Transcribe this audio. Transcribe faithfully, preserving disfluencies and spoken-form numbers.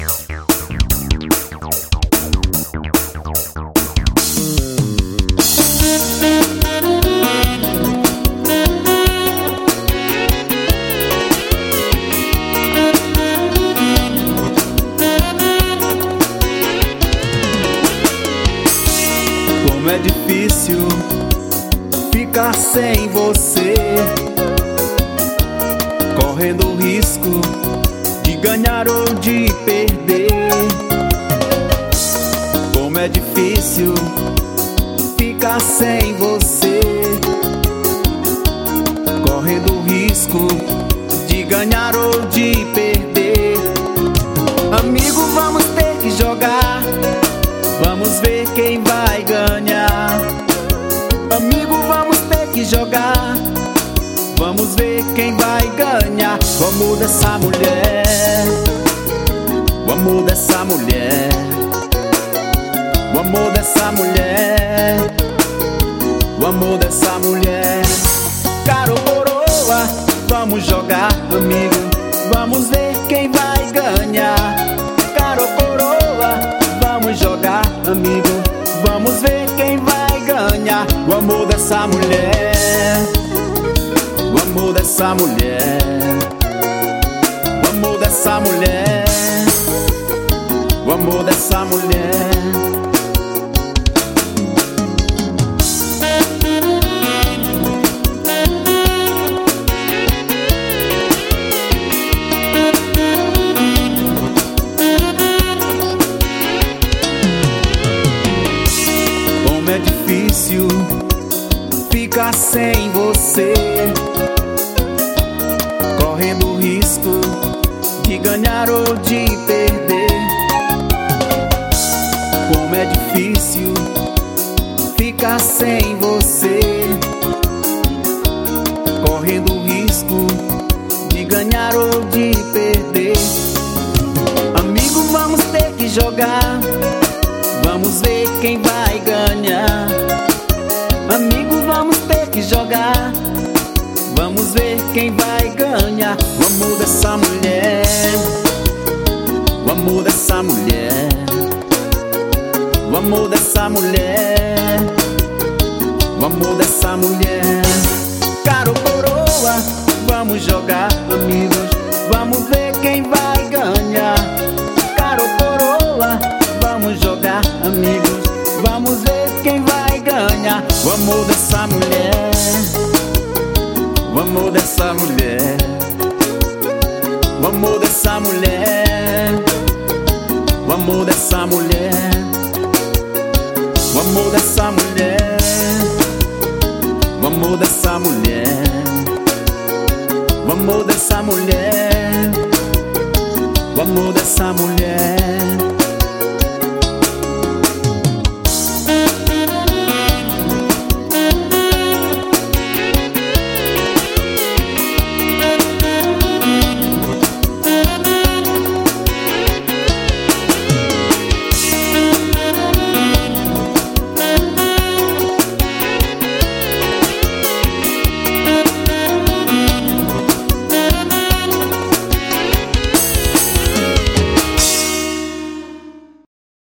Como é difícil ficar sem você, correndo o risco de ganhar ou de perder. Como é difícil ficar sem você, correndo o risco de ganhar ou de perder. Amigo, vamos ter que jogar, vamos ver quem vai ganhar. Amigo, vamos ter que jogar, vamos ver quem vai ganhar. O amor dessa mulher, o amor dessa mulher, o amor dessa mulher, o amor dessa mulher. Cara ou coroa, vamos jogar, amigo, vamos ver quem vai ganhar. Cara ou coroa, vamos jogar, amigo, vamos ver quem vai ganhar. O amor dessa mulher, o amor dessa mulher, o amor dessa mulher, o amor dessa mulher. Como é difícil ficar sem você, correndo o risco de ganhar ou de perder. Como é difícil ficar sem você, correndo o risco de ganhar ou de perder. Amigo, vamos ter que jogar, vamos ver quem vai ganhar. Amigo, vamos ter que jogar, vamos ver quem vai ganhar. O amor dessa mulher, o amor dessa mulher, o amor dessa mulher, o amor dessa mulher. Cara ou coroa, vamos jogar, amigos, vamos ver quem vai ganhar. Cara ou coroa, vamos jogar, amigos, vamos ver quem vai ganhar. O amor dessa mulher, o amor dessa mulher, o amor dessa mulher, o amor dessa mulher, o amor dessa mulher, o amor dessa mulher, o amor dessa mulher, o amor dessa mulher.